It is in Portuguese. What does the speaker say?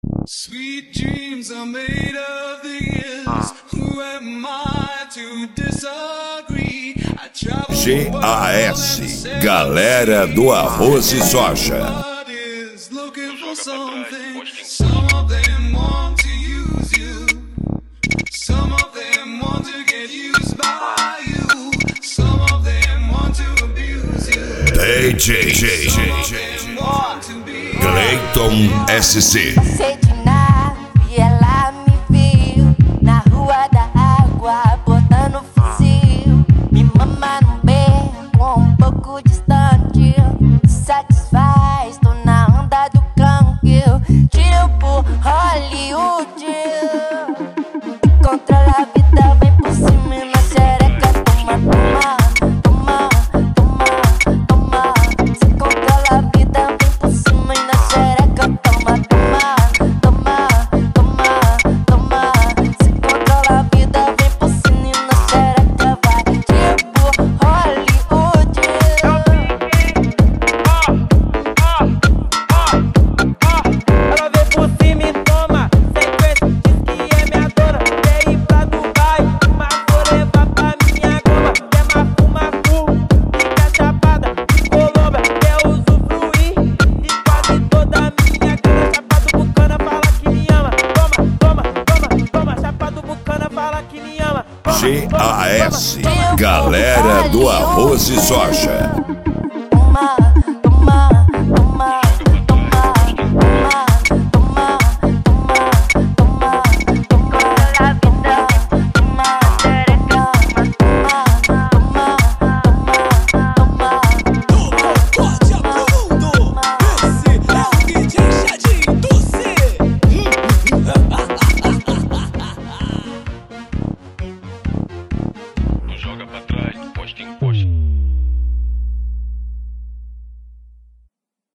Sweet dreams are made of these. Who am I to disagree? I travel GAS, Galera do Arroz e Soja. looking for something. Some of them want to use you. Some of them want to get used by you. Some of them want to abuse you. DJ Clayton SC. Passei de nave e ela me viu na rua da água, botando fuzil. Me mama num beco um pouco distante. Satisfaz, tô na onda do clunk. Tipo Hollywood. Controla a vida, vem por cima e na xereca. Toma, toma, toma, toma. Se controla a vida, vem por cima e na xereca. Toma, toma, toma, toma, toma. Se controla a vida, vem por cima e na xereca. Vai tipo Hollywood. Ela vem por cima e toma sequência, diz que é minha dona. Quer ir pra Dubai, mas vou levar pra minha goma. Quer macu, fica chapada de Colômbia. Quer usufruir de quase toda a minha grana. Chapado Bucana fala que me ama. Toma, toma, toma, toma. Chapado Bucana fala que me ama. GAS, Galera do Arroz e Soja.